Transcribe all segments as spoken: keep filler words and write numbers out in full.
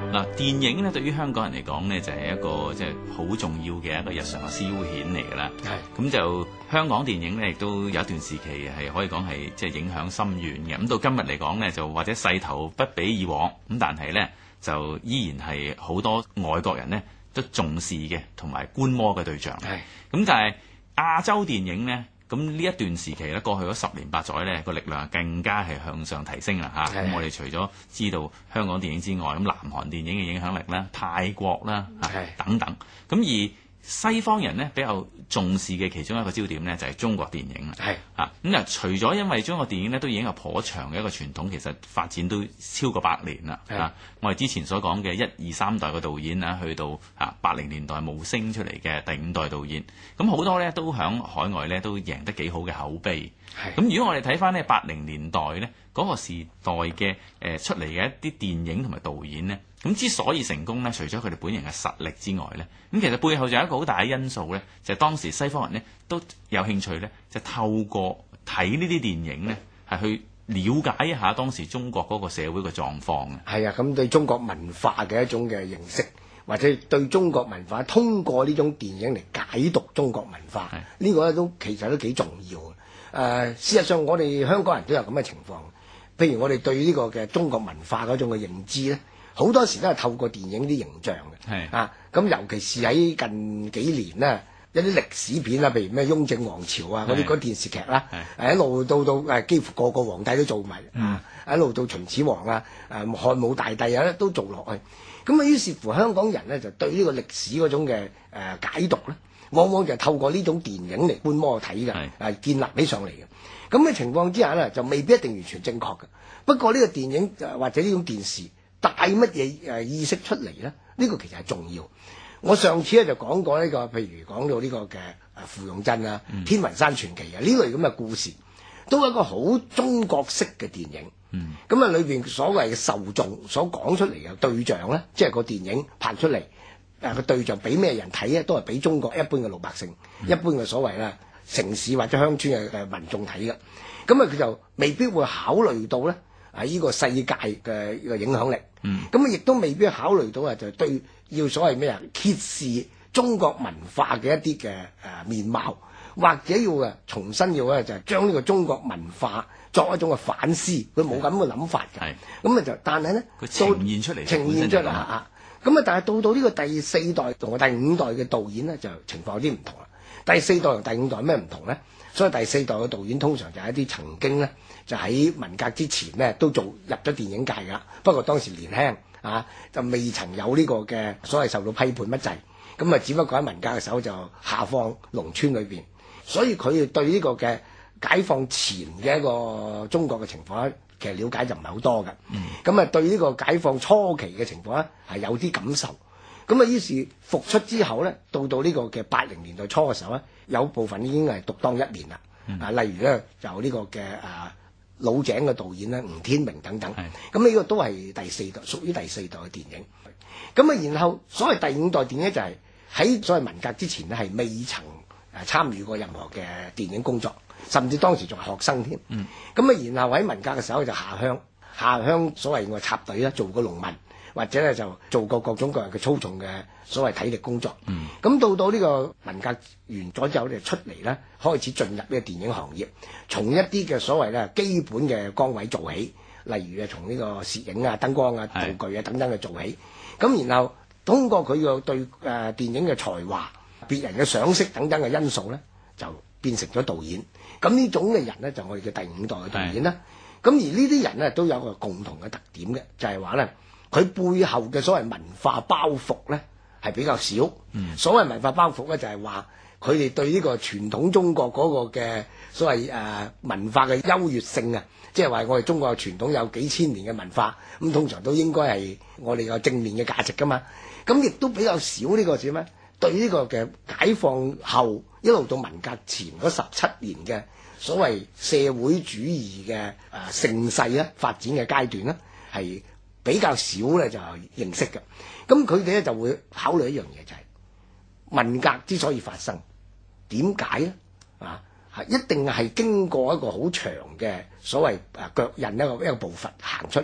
嗱，電影咧對於香港人嚟講咧就係一個即係好重要嘅一個日常嘅消遣嚟㗎啦。係咁就香港電影咧亦都有一段時期係可以講係即係影響深遠嘅。咁到今日嚟講咧就或者勢頭不比以往，咁但係咧就依然係好多外國人咧都重視嘅同埋觀摩嘅對象。係咁，但係亞洲電影咧。咁呢一段時期咧，過去嗰十年八載咧，個力量更加係向上提升啦嚇。咁我哋除咗知道香港電影之外，咁南韓電影嘅影響力啦、泰國啦等等。咁而西方人咧比較重視嘅其中一個焦點咧，就係中國電影啦。係啊，咁啊，除咗因為中國電影咧都已經有頗長嘅一個傳統，其實發展都超過百年啦。啊，我哋之前所講嘅一二三代嘅導演啊，去到啊八零年代無聲出嚟嘅第五代導演，咁好多咧都響海外咧都贏得幾好嘅口碑。咁如果我哋睇翻呢八零年代咧嗰個時代嘅誒出嚟嘅一啲電影同埋導演咧。咁之所以成功咧，除咗佢哋本人嘅實力之外咧，咁其實背後就有一個好大嘅因素咧，就係、是、當時西方人咧都有興趣咧，就透過睇呢啲電影咧，係去了解一下當時中國嗰個社會嘅狀況嘅。係啊，咁對中國文化嘅一種嘅認識，或者對中國文化通過呢種電影嚟解讀中國文化，呢、呢個咧都其實都幾重要嘅。誒、呃，事實上我哋香港人都有咁嘅情況，譬如我哋對呢個嘅中國文化嗰種嘅認知咧。好多時都係透過電影啲形象嘅，啊，咁尤其是喺近幾年咧，一啲歷史片啊，譬如咩雍正王朝啊嗰啲嗰電視劇啦，一路到到誒幾乎個個皇帝都做埋，啊，一路到秦始皇啊、誒漢武大帝啊都做落去，咁啊於是乎香港人咧就對呢個歷史嗰種嘅誒解讀咧，往往就係透過呢種電影嚟觀摩睇嘅，誒建立起上嚟嘅。咁嘅情況之下咧，就未必一定完全正確嘅。不過呢個電影或者呢種電視帶乜嘢誒意識出嚟咧？呢、這個其實係重要。我上次咧就講過呢、這個，譬如講到呢個嘅誒芙蓉鎮啊、嗯、天雲山傳奇啊呢類咁嘅故事，都係一個好中國式嘅電影。咁啊裏邊所謂嘅受眾所講出嚟嘅對象咧，即係個電影拍出嚟誒個對象俾咩人睇咧，都係俾中國一般嘅老百姓、嗯、一般嘅所謂咧城市或者鄉村嘅誒民眾睇嘅。咁啊佢就未必會考慮到咧。喺呢個世界嘅呢個影響力，咁啊亦都未必考慮到啊，就對要所謂咩啊揭示中國文化嘅一啲嘅誒面貌，或者要啊重新要咧就係將呢個中國文化作一種嘅反思，佢冇咁嘅諗法嘅。咁啊就但係咧，佢呈現出嚟，呈現出嚟啊！咁啊，但係到到呢個第四代同第五代嘅導演咧，就情況有啲唔同啦。第四代同第五代咩唔同咧？所以第四代嘅導演通常就係一啲曾經咧，就喺文革之前咧都做入咗電影界㗎，不過當時年輕啊，就未曾有呢個嘅所謂受到批判乜滯，咁啊只不過喺文革嘅時候就下放農村裏邊，所以佢對呢個嘅解放前嘅一個中國嘅情況咧，其實了解就唔係好多㗎。咁、嗯、啊對呢個解放初期嘅情況咧係有啲感受。咁啊，於是復出之後咧，到到呢個嘅八零年代初嘅時候咧，有部分已經係獨當一面啦。嗯、啊，例如咧，就呢個嘅啊老井嘅導演咧，吳天明等等。咁呢個都係第四代，屬於第四代嘅電影。咁啊，然後所謂第五代電影就係喺所謂文革之前咧，係未曾誒參與過任何嘅電影工作，甚至當時仲係學生添。咁、嗯、啊，然後喺文革嘅時候就下鄉，下鄉所謂我插隊啦，做個農民。或者咧就做過各種各樣嘅粗重嘅所謂體力工作，咁、嗯、到到呢個文革完咗之後咧出嚟咧，開始進入呢個電影行業，從一啲嘅所謂咧基本嘅崗位做起，例如啊從呢個攝影啊、燈光啊、道具啊等等嘅做起，咁然後通過佢個對誒電影嘅才華、別人嘅賞識等等嘅因素咧，就變成咗導演。咁呢種嘅人咧就我哋嘅第五代嘅導演啦。咁而呢啲人咧都有個共同嘅特點嘅，就係話咧。佢背後嘅所謂文化包袱咧係比較少。嗯、所謂文化包袱咧就係話佢哋對呢個傳統中國嗰個嘅所謂誒、呃、文化嘅優越性啊，即係話我哋中國嘅傳統有幾千年嘅文化，咁通常都應該係我哋個正面嘅價值噶嘛。咁亦都比較少呢個點咩？對呢個嘅解放後一路到文革前嗰十七年嘅所謂社會主義嘅誒、呃、盛世咧發展嘅階段咧係。比較少咧就認識嘅，咁佢哋咧就會考慮一樣嘢，就係文革之所以發生，點解咧？啊，係一定係經過一個好長嘅所謂誒腳印一個一個步伐行出嚟嘅。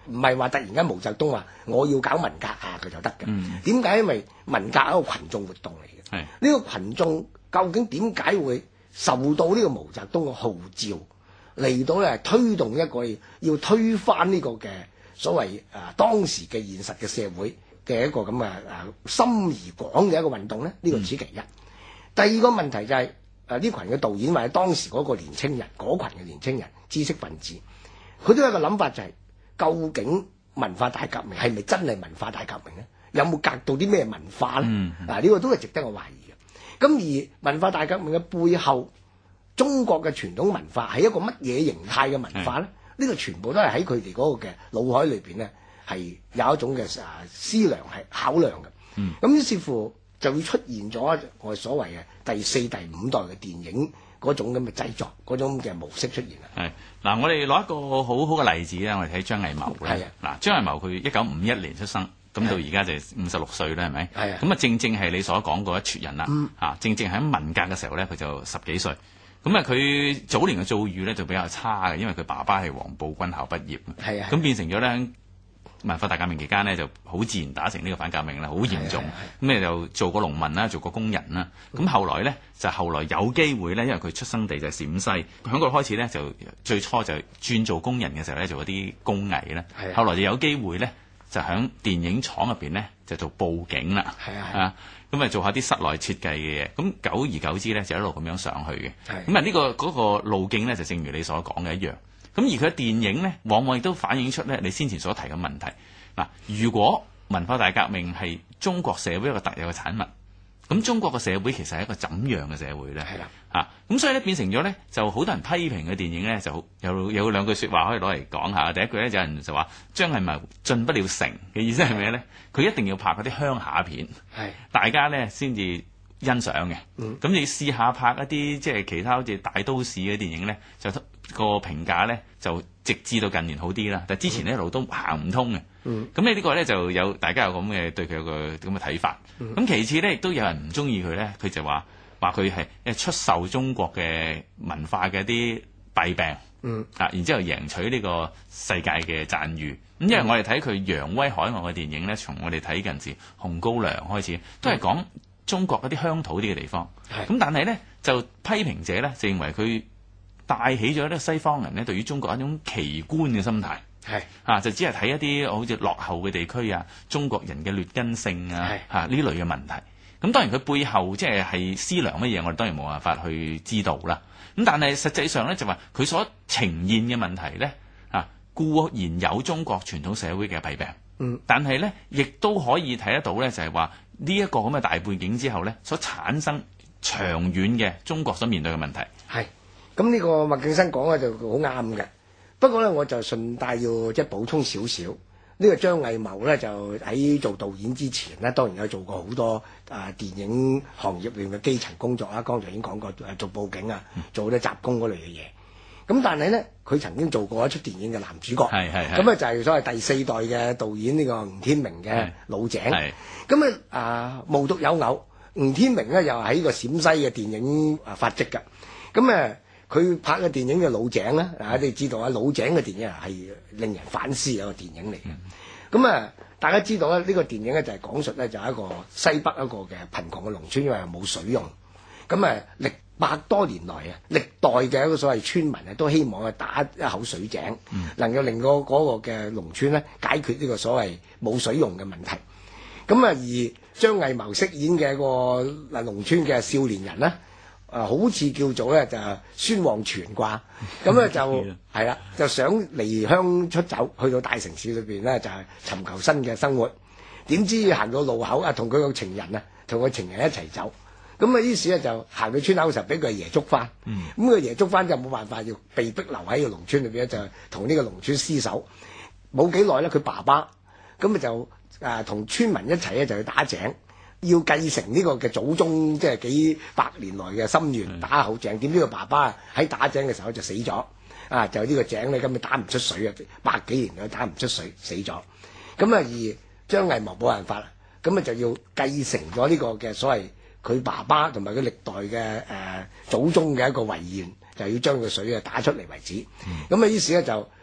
唔係話突然間毛澤東話我要搞文革啊佢就得嘅。點解、嗯？因為文革係一個群眾活動嚟嘅。係呢個群眾究竟點解會受到呢個毛澤東嘅號召嚟到咧推動一個要推翻呢個嘅所謂誒、啊、當時嘅現實嘅社會嘅一個咁嘅誒深而廣嘅一個運動咧？呢、這個此其一。嗯、第二個問題就係誒呢群嘅導演或者當時嗰個年青人嗰群嘅年青人知識分子，佢都有一個諗法就係、是。究竟文化大革命係咪真係文化大革命咧？有冇革到啲咩文化咧？嗯嗯、啊，呢、這個都係值得我懷疑嘅。咁而文化大革命嘅背後，中國嘅傳統文化係一個乜嘢形態嘅文化咧？呢、嗯、個全部都係喺佢哋嗰個嘅腦海裏邊咧，係有一種嘅啊思量係考量嘅。咁、嗯、於是乎就會出現咗我哋所謂嘅第四、第五代嘅電影。嗰種咁嘅製作，嗰種嘅模式出現啦。係嗱，我哋攞一個好好嘅例子啦，我哋睇張藝謀咧。係啊，嗱，張藝謀佢一九五一年出生，咁到而家就五十六歲啦，係咪？係啊。咁啊，正正係你所講嗰一撮人啦。嗯。嚇，正正喺文革嘅時候咧，佢就十幾歲。咁啊，佢早年嘅遭遇咧就比較差嘅，因為佢爸爸係黃埔軍校畢業。係啊。咁變成咗咧。文化大革命期間呢，就好自然打成呢個反革命啦，好嚴重。咁你就做過農民啦，做過工人啦。咁、嗯、後來呢，就後來有機會呢，因為佢出生地就係陝西，喺嗰度開始呢，就最初就轉做工人嘅時候呢，做嗰啲工藝啦。後來就有機會呢，就喺電影廠入邊呢，就做佈景啦。係啊，啊咁啊做下啲室內設計嘅嘢。咁久而久之呢，就一路咁樣上去嘅。咁啊呢個嗰、嗰個路徑呢，就正如你所講嘅一樣。咁而佢嘅電影呢，往往亦都反映出咧你先前所提嘅問題。嗱，如果文化大革命係中國社會一個特有嘅產物，咁中國嘅社會其實係一個怎樣嘅社會咧？係啦，嚇咁所以咧變成咗咧，就好多人批評嘅電影咧，就有有兩句説話可以攞嚟講下。第一句咧，有人就話張藝謀進不了城嘅意思係咩咧？佢一定要拍嗰啲鄉下片，係大家咧先至欣賞嘅。咁、嗯、你試下拍一啲即係其他好似大都市嘅電影咧，就個評價咧就直至到近年好啲啦，但之前一路都行唔通嘅。嗯，咁你呢個咧就有大家有咁嘅對佢有個咁嘅睇法。咁、嗯、其次咧亦都有人唔中意佢咧，佢就話話佢係誒出售中國嘅文化嘅一啲弊病。嗯，啊，然之後贏取呢個世界嘅讚譽。咁因為我哋睇佢揚威海外嘅電影咧，從我哋睇近時《紅高粱》開始，都係講中國一啲鄉土啲嘅地方。係、嗯，咁但係咧就批評者咧就認為佢帶起咗咧西方人咧對於中國一種奇觀嘅心態，係啊，就只係睇一啲好似落後嘅地區啊，中國人嘅劣根性啊，嚇呢類嘅問題。咁當然佢背後即係係思量乜嘢，我哋當然冇辦法去知道啦。咁但係實際上咧就話佢所呈現嘅問題咧啊，固然有中國傳統社會嘅弊病，嗯，但係咧亦都可以睇得到咧，就係話呢一個咁嘅大背景之後咧，所產生長遠嘅中國所面對嘅問題係。咁呢個麥敬生講嘅就好啱嘅，不過咧我就順帶要即係補充少少。呢個張藝謀咧就喺做導演之前咧，當然有做過好多啊、呃、電影行業裏面嘅基層工作啦。剛才已經講過，誒做佈景啊，做好多雜工嗰類嘅嘢。咁但係咧，佢曾經做過一出電影嘅男主角，係係係。咁啊就係所謂第四代嘅導演呢個吳天明嘅老井。咁啊啊無獨有偶，吳天明咧又喺個陝西嘅電影啊發跡㗎。咁啊。佢拍嘅電影嘅老井咧，啊，你知道啊，老井嘅電影係令人反思嘅一個電影嚟嘅。咁啊、嗯，大家知道咧，呢、這個電影咧就係講述咧就係一個西北一個嘅貧窮嘅農村，因為冇水用。咁啊，歷百多年來啊，歷代嘅一個所謂村民啊，都希望去打一口水井，嗯、能夠令到嗰個嘅農村咧解決呢個所謂冇水用嘅問題。咁啊，而張藝謀飾演嘅一個嗱農村嘅少年人咧。啊，好似叫做咧就孫旺全啩，咁咧就係啦，就想離鄉出走，去到大城市裏邊咧就係尋求新嘅生活。點知行到路口啊，同佢個情人啊，同個情人一齊走，咁啊於是咧就行到村口嘅時候，俾佢爺捉翻。咁個爺捉翻就冇辦法，要被逼留喺個農村裏邊咧，就同呢個農村廝守。冇幾耐咧，佢爸爸咁啊就啊同村民一齊咧就去打井。要繼承呢個嘅祖宗，即係幾百年來嘅心願，打口井。點知個爸爸喺打井嘅時候就死咗，啊！就呢個井咧根本打唔出水啊，百幾年都打唔出水，死咗。咁啊，而張藝謀冇辦法啦，咁啊就要繼承咗呢個嘅所謂佢爸爸同埋佢歷代嘅誒、呃、祖宗嘅一個遺願，就要將個水啊打出嚟為止。咁啊、嗯，於是咧就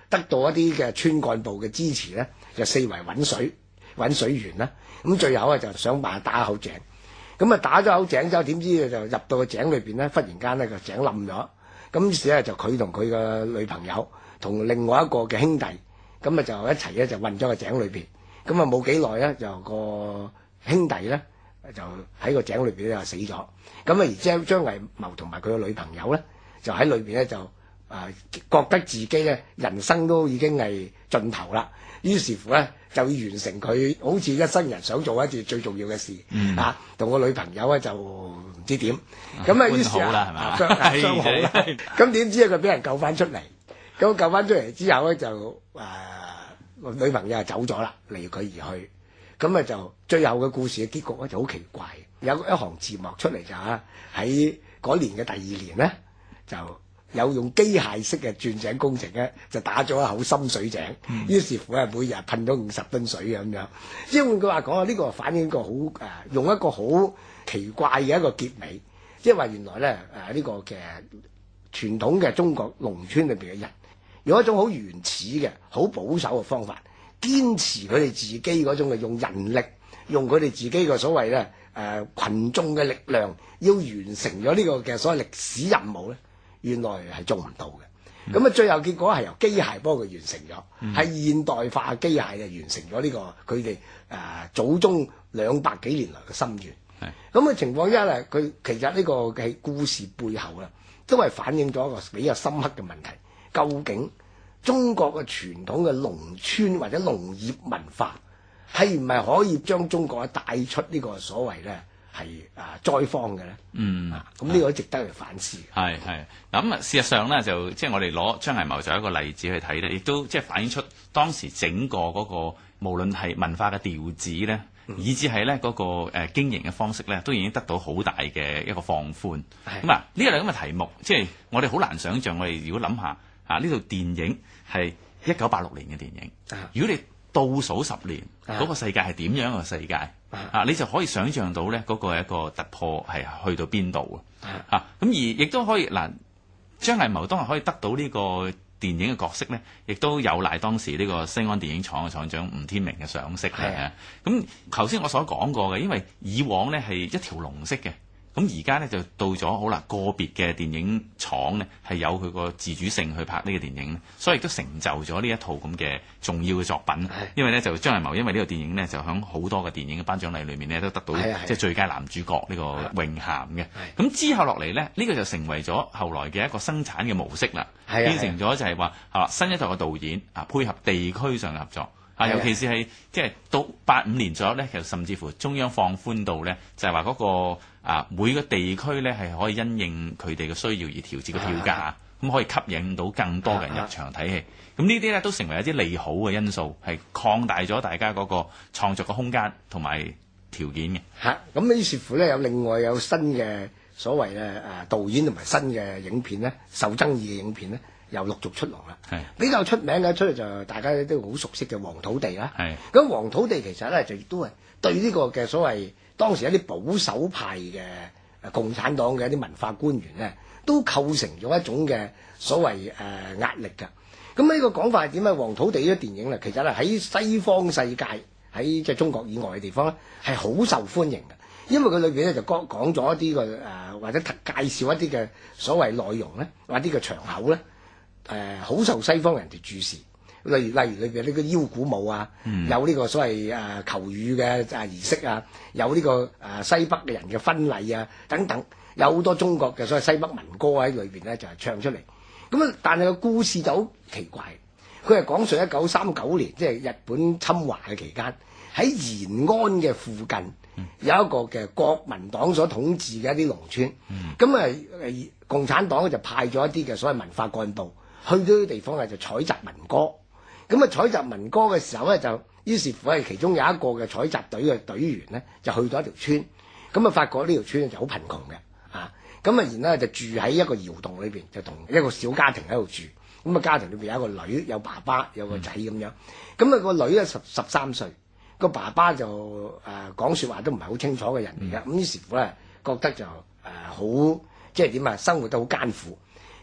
得到一啲嘅村幹部嘅支持咧，就四圍揾水揾水源啦。咁最後啊就想辦法打口井，咁啊打咗口井之後，點知就入到個井裏邊咧，忽然間咧個井冧咗。咁於是咧就佢同佢嘅女朋友同另外一個嘅兄弟，咁啊就一齊咧就混咗個井裏邊。咁啊冇幾耐咧，就個兄弟咧就喺個井裏邊咧就死咗。咁啊而張張藝謀同埋佢嘅女朋友咧，就喺裏邊咧就啊、呃、覺得自己咧人生都已經係盡頭啦。於是乎咧就要完成佢好似一生人想做一件最重要嘅事，嗯、啊，同個女朋友咧就唔知點。咁啊於是啊相相好啦。咁點知佢俾人救翻出嚟。咁救翻出嚟之後咧就誒、呃、女朋友就走咗啦，離佢而去。咁啊就最後嘅故事嘅結局咧就好奇怪，有一行字幕出嚟就嚇喺嗰年嘅第二年咧就有用機械式嘅鑽井工程咧就打咗一口深水井，嗯、於是乎咧每日噴咗五十噸水咁樣。即係換句話講啊，呢、這個反映一個好誒、呃、用一個好奇怪嘅一個結尾，即係話原來咧誒呢個嘅傳統嘅中國農村裏邊嘅人用一種好原始嘅好保守嘅方法。堅持佢哋自己嗰種嘅用人力，用佢哋自己嘅所謂咧誒羣眾嘅力量，要完成咗呢個嘅所謂歷史任務咧，原來係做唔到嘅。咁啊、嗯，最後結果係由機械幫佢完成咗，係、嗯、現代化機械就完成咗呢、這個佢哋誒祖宗兩百幾年來嘅心願。咁嘅是情況一咧，佢其實呢個嘅故事背後咧，都係反映咗一個比較深刻嘅問題，究竟中國嘅傳統嘅農村或者農業文化係唔係可以將中國帶出呢個所謂咧係啊災荒嘅咧？嗯，咁呢、啊、個值得去反思。係係嗱咁啊，事實上咧就即係我哋攞張藝謀做一個例子去睇咧，亦都即係反映出當時整個嗰、那個無論係文化嘅調子咧，嗯、以至係咧嗰個誒、呃、經營嘅方式咧，都已經得到好大嘅一個放寬。咁的啊，呢個係咁嘅題目，即係我哋好難想像。我哋如果諗下。啊！呢套電影係一九八六年嘅電影。啊、如果你倒數十年，嗰、啊、個世界係點樣嘅世界？啊，啊，你就可以想像到咧，嗰、那個係一個突破係去到邊度啊？啊，咁而亦都可以嗱，張藝謀當日可以得到呢個電影嘅角色咧，亦都有賴當時呢個西安電影廠嘅廠長吳天明嘅賞識嘅。咁頭先我所講過嘅，因為以往咧係一條龍式嘅。咁而家咧就到咗好啦，個別嘅電影廠咧係有佢個自主性去拍呢個電影，所以亦都成就咗呢一套咁嘅重要嘅作品。的因為咧就張藝謀因為呢個電影咧就響好多嘅電影嘅頒獎禮裏面咧都得到即係最佳男主角呢個榮銜嘅。咁之後落嚟咧，呢、呢個就成為咗後來嘅一個生產嘅模式啦，的變成咗就係話係嘛新一代嘅導演啊配合地區上嘅合作。啊，尤其是係即係到八五年左右咧，其實甚至乎中央放寬到咧，就係話嗰個啊每個地區咧係可以因應佢哋嘅需要而調節個票價，咁、啊、可以吸引到更多嘅人入場睇戲。咁、啊、呢啲咧都成為一啲利好嘅因素，係擴大咗大家嗰個創作嘅空間同埋條件嘅。嚇、啊，咁於是乎咧有另外有新嘅所謂咧誒導演同埋新嘅影片咧，受爭議嘅影片咧。又陸續出爐啦，是比較出名嘅出嚟就大家都好熟悉嘅黃土地啦。咁黃是土地其實咧就亦都係對呢個嘅所謂當時一啲保守派嘅共產黨嘅一啲文化官員咧，都構成咗一種嘅所謂誒、呃、壓力㗎。咁呢個講法係點啊？黃土地呢個電影咧，其實係喺西方世界喺即係中國以外嘅地方咧，係好受歡迎嘅，因為佢裏邊咧就講講咗一啲嘅誒或者介紹一啲嘅所謂內容咧，或者啲嘅場口咧。誒好、呃、受西方人哋注視，例如例如裏邊呢個腰鼓舞啊，嗯、有呢個所謂誒、呃、求雨嘅誒儀式啊，有呢、這個誒、呃、西北嘅人嘅婚禮啊等等，有好多中國嘅所謂西北民歌喺裏邊咧就係、是、唱出嚟。咁啊，但係個故事就好奇怪，佢係講述一九三九年即係日本侵華嘅期間，喺延安嘅附近、嗯、有一個嘅國民黨所統治嘅一啲農村，咁啊誒共產黨就派咗一啲嘅所謂文化幹部。去到啲地方咧就採集民歌，咁啊採集民歌嘅時候咧就於是乎係其中有一個嘅採集隊嘅隊員咧就去到一條村，咁啊發覺呢條村咧就好貧窮嘅，啊咁啊然咧就住喺一個窑洞裏邊，就同一個小家庭喺度住，咁啊家庭裏邊有一個女，有爸爸，有個仔咁樣，咁啊個女咧十十三歲，個爸爸就誒、呃、講説話都唔係好清楚嘅人嚟嘅，咁於是乎咧覺得就誒好、呃、即係點啊生活得好艱苦。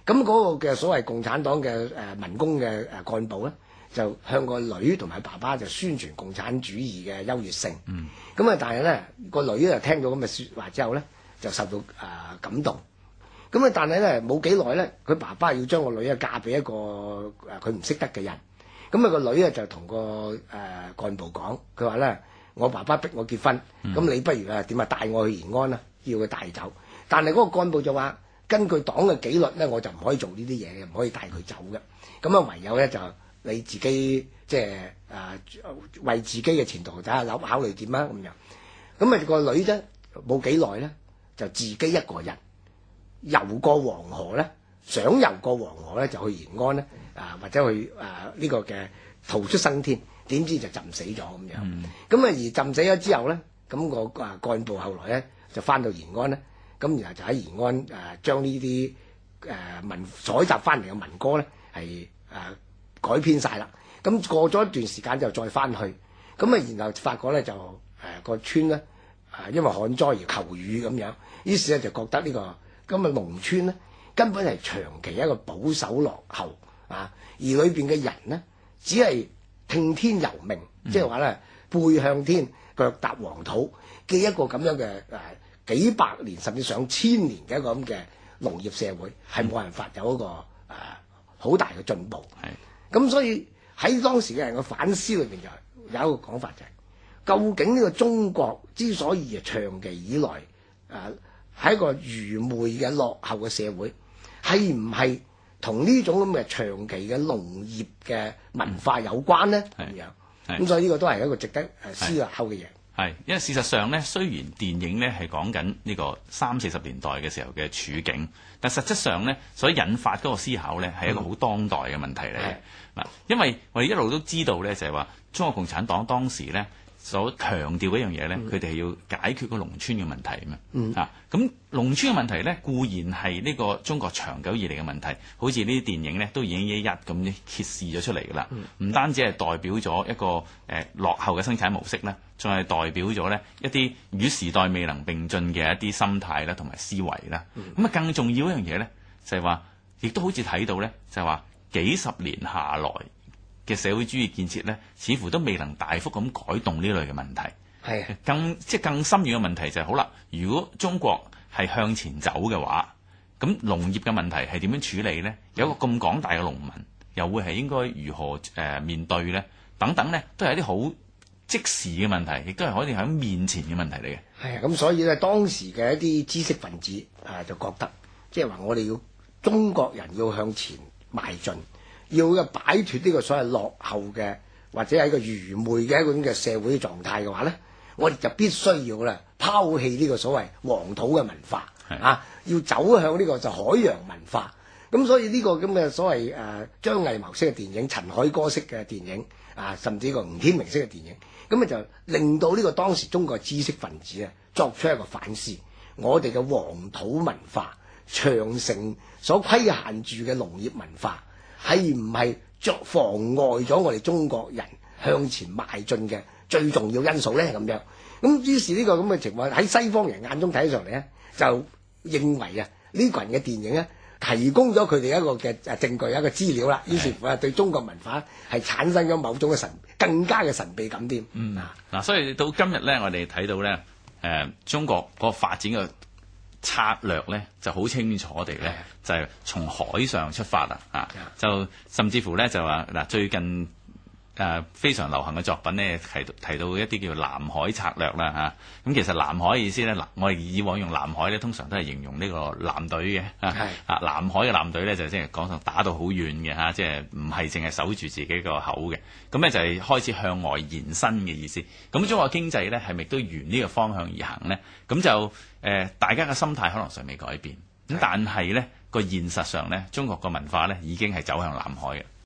咁嗰個嘅所謂共產黨嘅誒、呃、民工嘅誒幹部咧，就向個女同埋爸爸就宣傳共產主義嘅優越性。嗯。咁啊，但係咧個女咧聽到咁嘅説話之後咧，就受到誒、呃、感動。咁啊，但係咧冇幾耐咧，佢爸爸要將個女啊嫁俾一個誒佢唔識得嘅人。咁啊，個女啊就同個誒、呃、幹部講，佢話咧：我爸爸逼我結婚，咁、嗯、你不如啊點啊帶我去延安啦，要佢帶走。但係嗰個幹部就話：根據黨嘅紀律咧，我就唔可以做呢啲嘢嘅，唔可以帶佢走嘅。咁啊，唯有咧就你自己即係誒為自己嘅前途睇下諗考慮點啊咁樣。咁啊，個女啫冇幾耐咧，就自己一個人遊過黃河咧，想遊過黃河咧就去延安咧，啊或者去誒呢、啊這個嘅逃出生天，點知就浸死咗咁樣。咁啊、嗯、而浸死咗之後咧，咁、那個啊幹部後來咧就翻到延安咧，咁然後就喺延安誒、啊、將呢啲誒文採集翻嚟嘅民歌咧係誒改編晒啦。咁過咗一段時間就再翻去，咁啊然後發覺咧就誒、啊那個村咧啊因為旱災而求雨咁樣，於是咧就覺得呢、這個。咁啊，農村咧根本係長期一個保守落後啊，而裏邊嘅人呢，只係聽天由命，即係話咧背向天，腳踏黃土嘅一個咁樣嘅誒、啊、幾百年甚至上千年嘅一個咁嘅農業社會，係冇辦法有一個誒好、啊、大嘅進步。係咁是，所以喺當時嘅人嘅反思裏邊就有一個講法就係、是，究竟呢個中國之所以長期以來誒，啊係一個愚昧嘅落後嘅社會，係唔係同呢種咁嘅長期嘅農業嘅文化有關呢？咁樣咁所以呢個都係一個值得誒思考嘅嘢。 係，因為事實上咧，雖然電影咧係講緊呢個三四十年代嘅時候嘅處境，但實質上咧所引發嗰個思考咧係一個好當代嘅問題嚟嘅。嗱、嗯，因為我哋一路都知道咧，就係話中國共產黨當時咧所強調嗰樣嘢咧，佢哋係要解決個農村嘅問題啊嘛。嗯、啊，咁農村嘅問題咧固然係呢個中國長久以嚟嘅問題，好似呢啲電影咧都已經一一咁揭示咗出嚟㗎啦。唔、嗯、單止係代表咗一個誒、呃、落後嘅生產模式咧，仲係代表咗咧一啲與時代未能並進嘅一啲心態啦，同埋思維啦。咁啊、嗯，更重要一樣嘢咧，就係話，亦都好似睇到咧，就係話幾十年下來嘅社會主義建設咧，似乎都未能大幅咁改動呢類嘅問題。係的更即係更深遠嘅問題就係、是、好啦，如果中國係向前走嘅話，咁農業嘅問題係點樣處理咧？有一個咁廣大嘅農民，又會係應該如何誒、呃、面對咧？等等咧，都係一啲好即時嘅問題，亦都係可以喺面前嘅問題嚟嘅。 係啊，咁所以咧，當時嘅一啲知識分子啊，就覺得即係話我哋要中國人要向前邁進。要嘅擺脱呢個所謂落後嘅或者係一個愚昧嘅一個咁嘅社會狀態嘅話咧，我哋就必須要咧拋棄呢個所謂黃土嘅文化是的 啊，要走向呢個就海洋文化。咁所以呢個咁嘅所謂誒張藝謀式嘅電影、陳凱歌式嘅電影啊，甚至個吳天明式嘅電影，咁啊就令到呢個當時中國知識分子啊作出一個反思，我哋嘅黃土文化、長城所規限住嘅農業文化，係唔係作妨礙咗我哋中國人向前邁進嘅最重要因素咧？咁樣咁於是呢個咁嘅情況喺西方人眼中睇上嚟咧，就認為啊呢個人嘅電影咧提供咗佢哋一個嘅誒證據、一個資料啦。於是乎啊，對中國文化係產生咗某種嘅神更加嘅神秘感添。嗯啊嗱， 所以到今日咧，我哋睇到咧誒、呃、中國個發展嘅策略咧就好清楚地咧，就係從海上出發啦，啊，就甚至乎咧就話嗱，最近誒、呃、非常流行嘅作品咧提提到一啲叫南海策略啦，嚇、啊，咁其實南海嘅意思咧，嗱，我哋以往用南海咧，通常都係形容呢個艦隊嘅，啊，啊，南海嘅艦隊咧就即係講到打到好遠嘅嚇，即係唔係淨係守住自己個口嘅，咁咧就係開始向外延伸嘅意思。咁中國經濟咧係咪都沿呢個方向而行咧？咁就誒、呃，大家嘅心態可能尚未改變，咁但係咧個現實上咧，中國個文化咧已經係走向南海嘅。